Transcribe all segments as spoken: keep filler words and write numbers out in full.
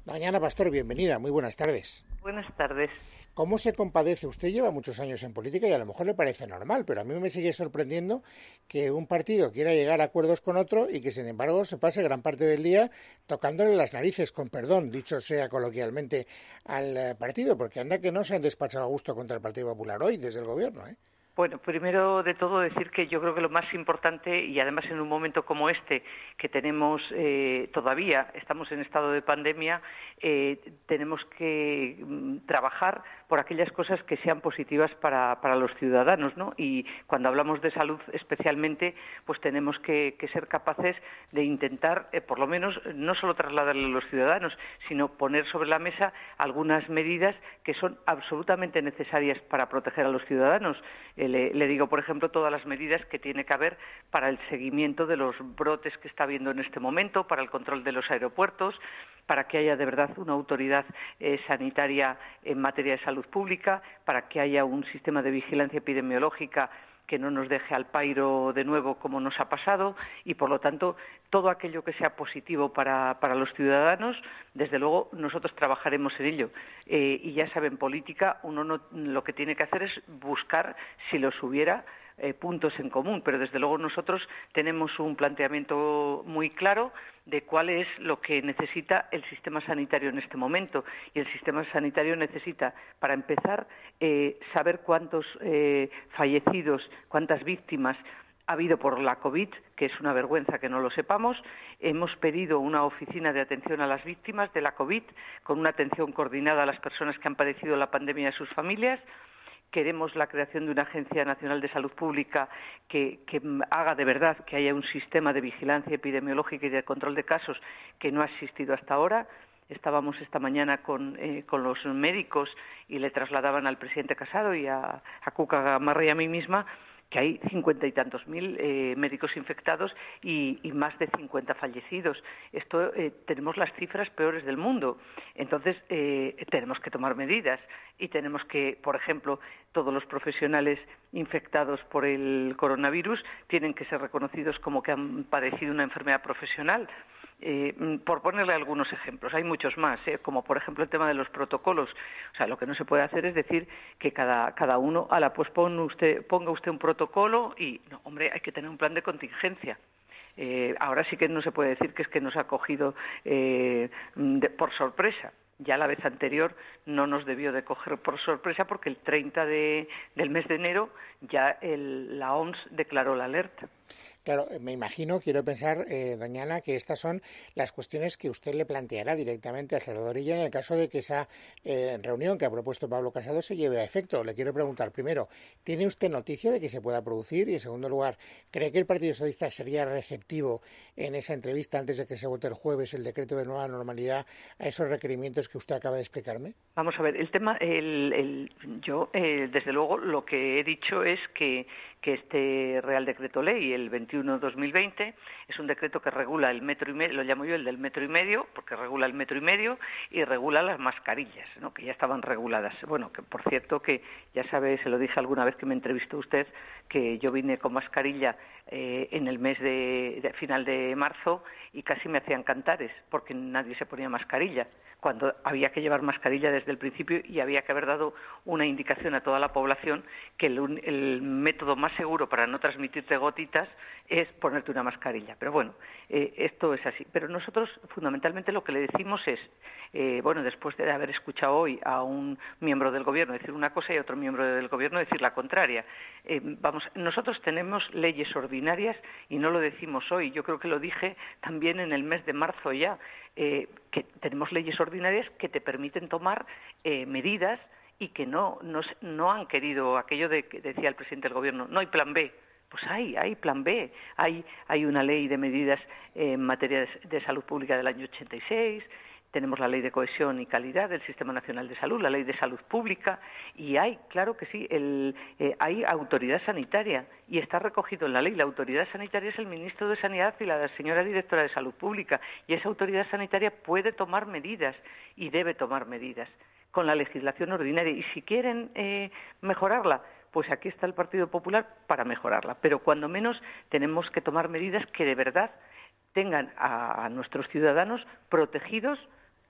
Doña Ana Pastor, bienvenida, muy buenas tardes. Buenas tardes. ¿Cómo se compadece? Usted lleva muchos años en política y a lo mejor le parece normal, pero a mí me sigue sorprendiendo que un partido quiera llegar a acuerdos con otro y que, sin embargo, se pase gran parte del día tocándole las narices, con perdón, dicho sea coloquialmente, al partido, porque anda que no se han despachado a gusto contra el Partido Popular hoy desde el gobierno, ¿eh? Bueno, primero de todo decir que yo creo que lo más importante, y además en un momento como este, que tenemos eh, todavía, estamos en estado de pandemia, eh, tenemos que mm, trabajar por aquellas cosas que sean positivas para, para los ciudadanos, ¿no? Y cuando hablamos de salud especialmente, pues tenemos que, que ser capaces de intentar, eh, por lo menos, no solo trasladarle a los ciudadanos, sino poner sobre la mesa algunas medidas que son absolutamente necesarias para proteger a los ciudadanos. Eh, le, le digo, por ejemplo, todas las medidas que tiene que haber para el seguimiento de los brotes que está habiendo en este momento, para el control de los aeropuertos, para que haya de verdad una autoridad eh, sanitaria en materia de salud pública, para que haya un sistema de vigilancia epidemiológica que no nos deje al pairo de nuevo como nos ha pasado y, por lo tanto, todo aquello que sea positivo para, para los ciudadanos, desde luego nosotros trabajaremos en ello. Eh, y ya saben, política, uno no, lo que tiene que hacer es buscar, si los hubiera, eh, puntos en común, pero desde luego nosotros tenemos un planteamiento muy claro de cuál es lo que necesita el sistema sanitario en este momento. Y el sistema sanitario necesita, para empezar, eh, saber cuántos eh, fallecidos, cuántas víctimas ha habido por la COVID, que es una vergüenza que no lo sepamos. Hemos pedido una oficina de atención a las víctimas de la COVID, con una atención coordinada a las personas que han padecido la pandemia y a sus familias. Queremos la creación de una Agencia Nacional de Salud Pública que, que haga de verdad que haya un sistema de vigilancia epidemiológica y de control de casos que no ha existido hasta ahora. Estábamos esta mañana con, eh, con los médicos y le trasladaban al presidente Casado y a, a Cuca Gamarra y a mí misma que hay cincuenta y tantos mil eh, médicos infectados y, y más de cincuenta fallecidos. Esto eh, tenemos las cifras peores del mundo. Entonces, eh, tenemos que tomar medidas y tenemos que, por ejemplo, todos los profesionales infectados por el coronavirus tienen que ser reconocidos como que han padecido una enfermedad profesional. Eh, por ponerle algunos ejemplos, hay muchos más, ¿eh? Como por ejemplo el tema de los protocolos. O sea, lo que no se puede hacer es decir que cada, cada uno, ala, pues ponga usted, ponga usted un protocolo y, no, hombre, hay que tener un plan de contingencia. Eh, ahora sí que no se puede decir que es que nos ha cogido eh, de, por sorpresa. Ya la vez anterior no nos debió de coger por sorpresa porque el treinta de, del mes de enero ya el, la O M S declaró la alerta. Claro, me imagino, quiero pensar, eh, doña Ana, que estas son las cuestiones que usted le planteará directamente a Salvador Illa en el caso de que esa eh, reunión que ha propuesto Pablo Casado se lleve a efecto. Le quiero preguntar, primero, ¿tiene usted noticia de que se pueda producir? Y en segundo lugar, ¿cree que el Partido Socialista sería receptivo en esa entrevista antes de que se vote el jueves el decreto de nueva normalidad a esos requerimientos que usted acaba de explicarme? Vamos a ver, el tema, el, el, yo eh, desde luego lo que he dicho es que, que este Real Decreto Ley, el veintiuno barra dos mil veinte, es un decreto que regula el metro y medio, lo llamo yo el del metro y medio, porque regula el metro y medio y regula las mascarillas, ¿no? Que ya estaban reguladas. Bueno, que por cierto que ya sabe, se lo dije alguna vez que me entrevistó usted, que yo vine con mascarilla eh, en el mes de, de final de marzo y casi me hacían cantares porque nadie se ponía mascarilla, cuando había que llevar mascarilla desde el principio y había que haber dado una indicación a toda la población que el, el método más seguro para no transmitirte gotitas es ponerte una mascarilla. Pero bueno, eh, esto es así. Pero nosotros fundamentalmente lo que le decimos es, eh, bueno, después de haber escuchado hoy a un miembro del gobierno decir una cosa y a otro miembro del gobierno decir la contraria, eh, vamos, nosotros tenemos leyes ordinarias y no lo decimos hoy, yo creo que lo dije también en el mes de marzo ya, eh, que tenemos leyes ordinarias que te permiten tomar eh, medidas y que no, no, no han querido, aquello de que decía el presidente del gobierno, no hay plan B. Pues hay, hay plan B, hay, hay una ley de medidas en materia de, de salud pública del año ochenta y seis, tenemos la ley de cohesión y calidad del Sistema Nacional de Salud, la ley de salud pública, y hay, claro que sí, el, eh, hay autoridad sanitaria, y está recogido en la ley. La autoridad sanitaria es el ministro de Sanidad y la señora directora de Salud Pública, y esa autoridad sanitaria puede tomar medidas, y debe tomar medidas, con la legislación ordinaria, y si quieren eh, mejorarla, pues aquí está el Partido Popular para mejorarla, pero cuando menos tenemos que tomar medidas que de verdad tengan a nuestros ciudadanos protegidos.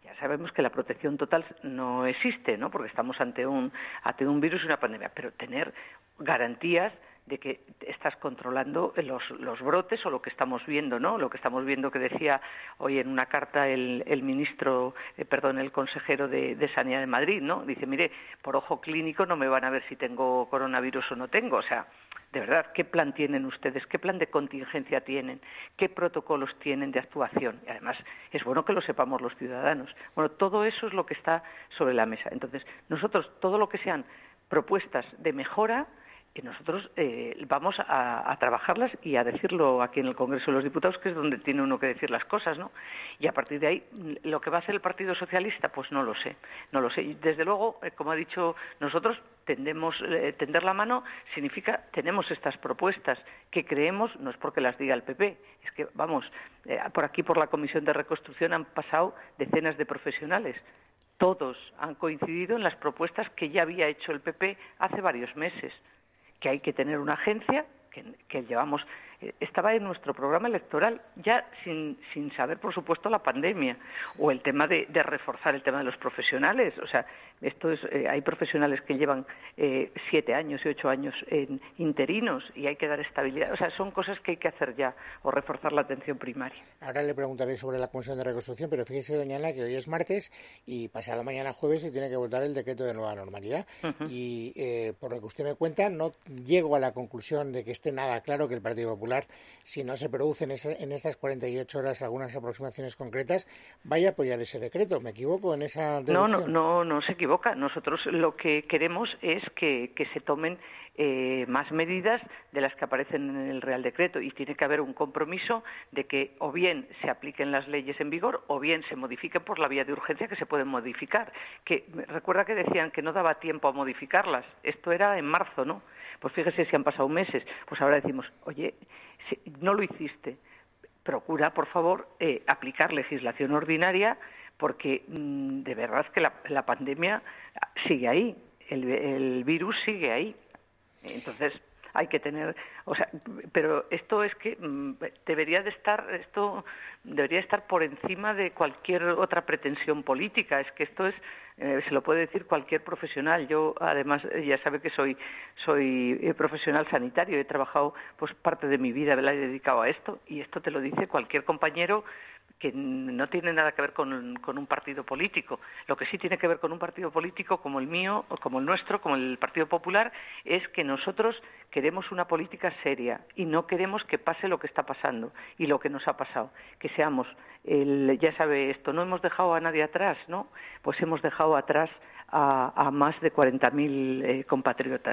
ya sabemos que la protección total no existe, ¿no? Porque estamos ante un ante un virus y una pandemia, pero tener garantías de que estás controlando los, los brotes o lo que estamos viendo, ¿no? Lo que estamos viendo que decía hoy en una carta el, el ministro, eh, perdón, el consejero de, de Sanidad de Madrid, ¿no? Dice, mire, por ojo clínico no me van a ver si tengo coronavirus o no tengo. O sea, de verdad, ¿qué plan tienen ustedes? ¿Qué plan de contingencia tienen? ¿Qué protocolos tienen de actuación? Y además, es bueno que lo sepamos los ciudadanos. Bueno, todo eso es lo que está sobre la mesa. Entonces, nosotros, todo lo que sean propuestas de mejora, y nosotros eh, vamos a, a trabajarlas y a decirlo aquí en el Congreso de los Diputados, que es donde tiene uno que decir las cosas, ¿no? Y a partir de ahí, lo que va a hacer el Partido Socialista, pues no lo sé, no lo sé. Y desde luego, eh, como ha dicho, nosotros tendemos, eh, tender la mano significa, tenemos estas propuestas que creemos, no es porque las diga el P P, es que, vamos, eh, por aquí por la Comisión de Reconstrucción han pasado decenas de profesionales. Todos han coincidido en las propuestas que ya había hecho el P P hace varios meses, que hay que tener una agencia, que, que llevamos, eh, estaba en nuestro programa electoral, ya sin, sin saber, por supuesto, la pandemia, o el tema de, de reforzar el tema de los profesionales. O sea, esto es, eh, hay profesionales que llevan eh, siete años y ocho años en interinos y hay que dar estabilidad. O sea, son cosas que hay que hacer ya, o reforzar la atención primaria. Ahora le preguntaré sobre la Comisión de Reconstrucción, pero fíjese, doña Ana, que hoy es martes y pasado mañana jueves se tiene que votar el decreto de nueva normalidad. Uh-huh. Y eh, por lo que usted me cuenta, no llego a la conclusión de que esté nada claro que el Partido Popular, si no se producen esa, en estas cuarenta y ocho horas algunas aproximaciones concretas, vaya a apoyar ese decreto. ¿Me equivoco en esa deducción? No, no, no, no se equivoca. Nosotros lo que queremos es que, que se tomen eh, más medidas de las que aparecen en el Real Decreto, y tiene que haber un compromiso de que o bien se apliquen las leyes en vigor o bien se modifiquen por la vía de urgencia, que se pueden modificar. Que recuerda que decían que no daba tiempo a modificarlas. Esto era en marzo, ¿no? Pues fíjese si han pasado meses. Pues ahora decimos, oye, si no lo hiciste, procura, por favor, eh, aplicar legislación ordinaria, porque mmm, de verdad que la, la pandemia sigue ahí, el, el virus sigue ahí. Entonces hay que tener, o sea, pero esto es que mmm, debería de estar, esto debería estar por encima de cualquier otra pretensión política. Es que esto es, eh, se lo puede decir cualquier profesional. Yo, además, ya sabe que soy soy profesional sanitario, he trabajado pues parte de mi vida, me la he dedicado a esto, y esto te lo dice cualquier compañero que no tiene nada que ver con, con un partido político. Lo que sí tiene que ver con un partido político como el mío, o como el nuestro, como el Partido Popular, es que nosotros queremos una política seria y no queremos que pase lo que está pasando y lo que nos ha pasado. Que seamos, el, ya sabe esto, no hemos dejado a nadie atrás, ¿no? Pues hemos dejado atrás a, a más de cuarenta mil eh, compatriotas.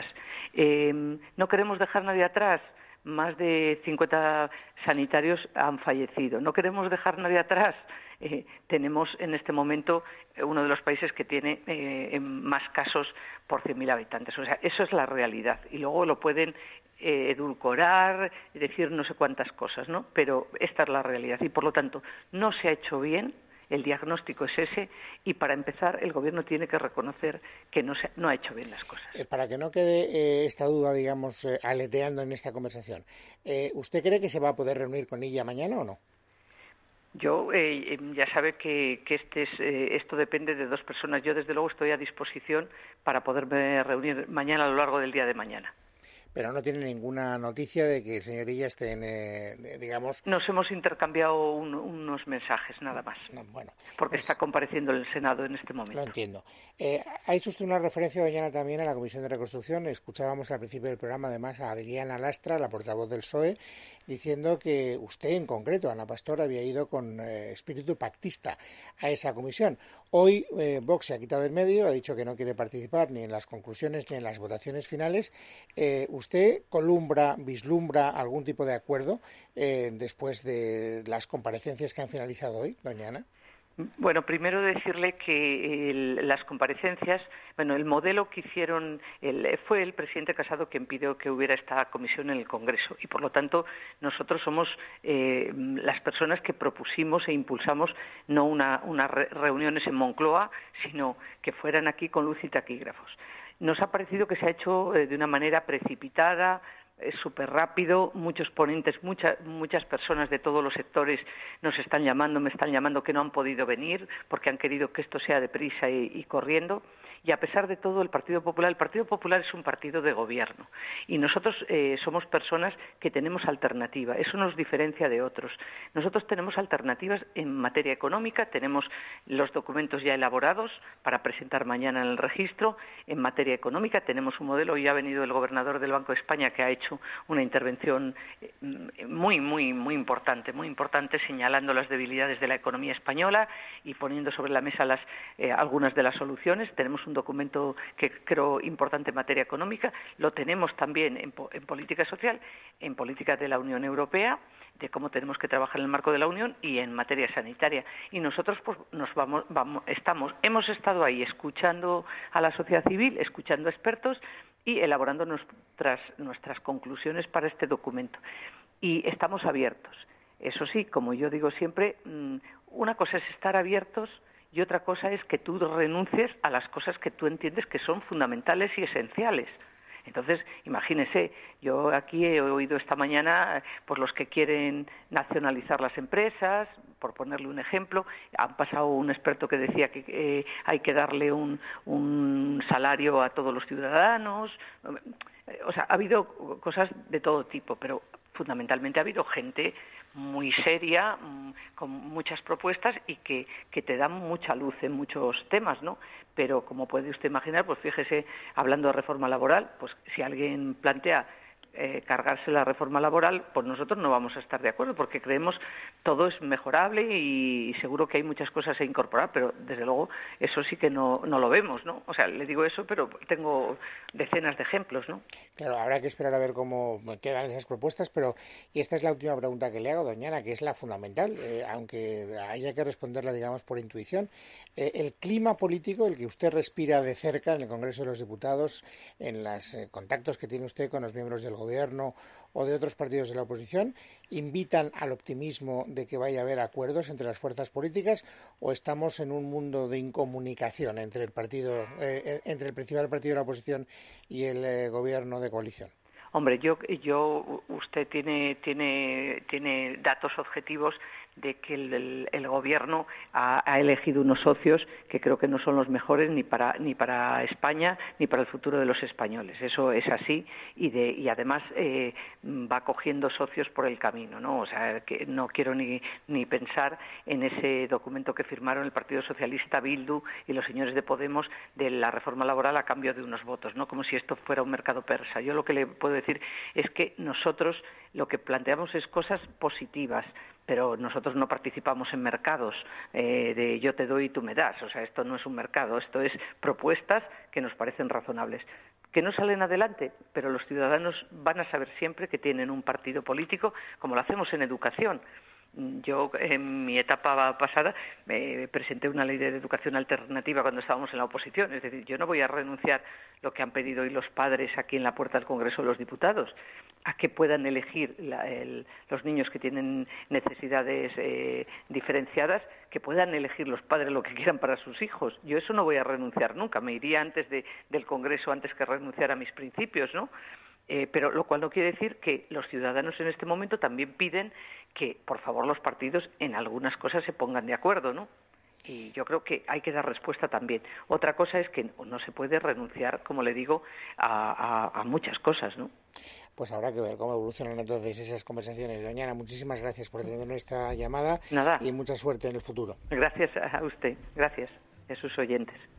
Eh, no queremos dejar a nadie atrás. Más de cincuenta sanitarios han fallecido. No queremos dejar nadie atrás. Eh, tenemos en este momento uno de los países que tiene eh, más casos por cien mil habitantes. O sea, eso es la realidad. Y luego lo pueden eh, edulcorar, decir no sé cuántas cosas, ¿no? Pero esta es la realidad. Y por lo tanto, no se ha hecho bien. El diagnóstico es ese, y para empezar el Gobierno tiene que reconocer que no, se, no ha hecho bien las cosas. Eh, para que no quede eh, esta duda, digamos, eh, aleteando en esta conversación, eh, ¿usted cree que se va a poder reunir con ella mañana o no? Yo, eh, ya sabe que, que este es, eh, esto depende de dos personas. Yo, desde luego, estoy a disposición para poderme reunir mañana a lo largo del día de mañana. Pero no tiene ninguna noticia de que el señor Illa esté, en, eh, digamos... Nos hemos intercambiado un, unos mensajes, nada más. No, bueno, porque pues, está compareciendo en el Senado en este momento. Lo entiendo. Eh, ha hecho usted una referencia, doña Ana, también a la Comisión de Reconstrucción. Escuchábamos al principio del programa, además, a Adriana Lastra, la portavoz del P S O E, diciendo que usted, en concreto, Ana Pastor, había ido con eh, espíritu pactista a esa comisión. Hoy eh, Vox se ha quitado del medio, ha dicho que no quiere participar ni en las conclusiones ni en las votaciones finales. Eh, ¿Usted columbra, vislumbra algún tipo de acuerdo eh, después de las comparecencias que han finalizado hoy, doña Ana? Bueno, primero decirle que el, las comparecencias, bueno, el modelo que hicieron, el, fue el presidente Casado quien pidió que hubiera esta comisión en el Congreso, y por lo tanto nosotros somos eh, las personas que propusimos e impulsamos no una, unas re, reuniones en Moncloa, sino que fueran aquí con luz y taquígrafos. Nos ha parecido que se ha hecho eh, de una manera precipitada, es súper rápido, muchos ponentes, muchas muchas personas de todos los sectores nos están llamando, me están llamando que no han podido venir porque han querido que esto sea deprisa y, y corriendo. Y a pesar de todo, el Partido Popular, el Partido Popular es un partido de gobierno y nosotros eh, somos personas que tenemos alternativa. Eso nos diferencia de otros. Nosotros tenemos alternativas en materia económica, tenemos los documentos ya elaborados para presentar mañana en el registro. En materia económica tenemos un modelo, y ha venido el gobernador del Banco de España que ha hecho una intervención muy, muy, muy importante, muy importante, señalando las debilidades de la economía española y poniendo sobre la mesa las, eh, algunas de las soluciones. Tenemos un documento que creo importante en materia económica, lo tenemos también en, en política social, en política de la Unión Europea, de cómo tenemos que trabajar en el marco de la Unión y en materia sanitaria. Y nosotros pues nos vamos, vamos, estamos, hemos estado ahí escuchando a la sociedad civil, escuchando a expertos y elaborando nuestras, nuestras conclusiones para este documento. Y estamos abiertos. Eso sí, como yo digo siempre, una cosa es estar abiertos y otra cosa es que tú renuncies a las cosas que tú entiendes que son fundamentales y esenciales. Entonces, imagínese, yo aquí he oído esta mañana pues los que quieren nacionalizar las empresas, por ponerle un ejemplo. Han pasado un experto que decía que eh, hay que darle un, un salario a todos los ciudadanos. O sea, ha habido cosas de todo tipo, pero fundamentalmente ha habido gente muy seria, con muchas propuestas y que, que te dan mucha luz en muchos temas, ¿no? Pero como puede usted imaginar, pues fíjese, hablando de reforma laboral, pues si alguien plantea eh, cargarse la reforma laboral, pues nosotros no vamos a estar de acuerdo, porque creemos todo es mejorable y, y seguro que hay muchas cosas a incorporar, pero desde luego eso sí que no, no lo vemos, ¿no? O sea, le digo eso, pero tengo decenas de ejemplos, ¿no? Claro, habrá que esperar a ver cómo quedan esas propuestas, pero y esta es la última pregunta que le hago, doña Ana, que es la fundamental, eh, aunque haya que responderla, digamos, por intuición. Eh, el clima político, el que usted respira de cerca en el Congreso de los Diputados, en los eh, contactos que tiene usted con los miembros del Gobierno o de otros partidos de la oposición, invitan al optimismo de que vaya a haber acuerdos entre las fuerzas políticas, o estamos en un mundo de incomunicación entre el partido, eh, entre el principal partido de la oposición y el eh, Gobierno de coalición? Hombre, yo, yo, usted tiene, tiene, tiene datos objetivos de que el, el, el Gobierno ha, ha elegido unos socios que creo que no son los mejores ni para ni para España ni para el futuro de los españoles. Eso es así y, de, y además eh, va cogiendo socios por el camino, ¿no? O sea, que no quiero ni, ni pensar en ese documento que firmaron el Partido Socialista, Bildu y los señores de Podemos de la reforma laboral a cambio de unos votos, ¿no? Como si esto fuera un mercado persa. Yo lo que le puedo decir es que nosotros lo que planteamos es cosas positivas, pero nosotros no participamos en mercados eh, de yo te doy y tú me das. O sea, esto no es un mercado, esto es propuestas que nos parecen razonables. Que no salen adelante, pero los ciudadanos van a saber siempre que tienen un partido político, como lo hacemos en educación. Yo, en mi etapa pasada, me presenté una ley de educación alternativa cuando estábamos en la oposición. Es decir, yo no voy a renunciar lo que han pedido hoy los padres aquí en la puerta del Congreso de los Diputados, a que puedan elegir la, el, los niños que tienen necesidades eh, diferenciadas, que puedan elegir los padres lo que quieran para sus hijos. Yo eso no voy a renunciar nunca. Me iría antes de, del Congreso antes que renunciar a mis principios, ¿no? Eh, pero lo cual no quiere decir que los ciudadanos en este momento también piden que, por favor, los partidos en algunas cosas se pongan de acuerdo, ¿no? Y yo creo que hay que dar respuesta también. Otra cosa es que no se puede renunciar, como le digo, a, a, a muchas cosas, ¿no? Pues habrá que ver cómo evolucionan entonces esas conversaciones. Doña Ana, muchísimas gracias por atender nuestra llamada. Nada. Y mucha suerte en el futuro. Gracias a usted, gracias a sus oyentes.